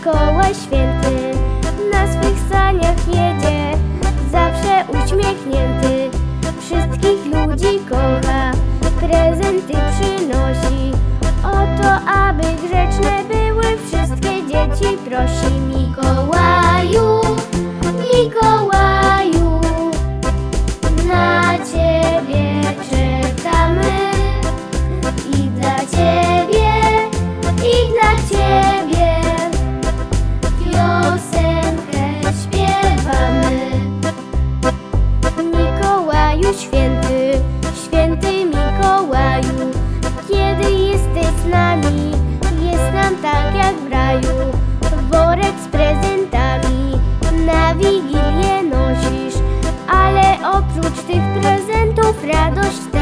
Mikołaj święty na swych saniach jedzie, zawsze uśmiechnięty, wszystkich ludzi kocha, prezenty przynosi. O to, aby grzeczne były wszystkie dzieci, prosi. Mikołaju, Mikołaju, na Ciebie czekamy i dla Ciebie, i dla Ciebie piosenkę śpiewamy. Mikołaju święty, święty Mikołaju, kiedy jesteś z nami, jest nam tak jak w raju. Worek z prezentami na Wigilię nosisz, ale oprócz tych prezentów radość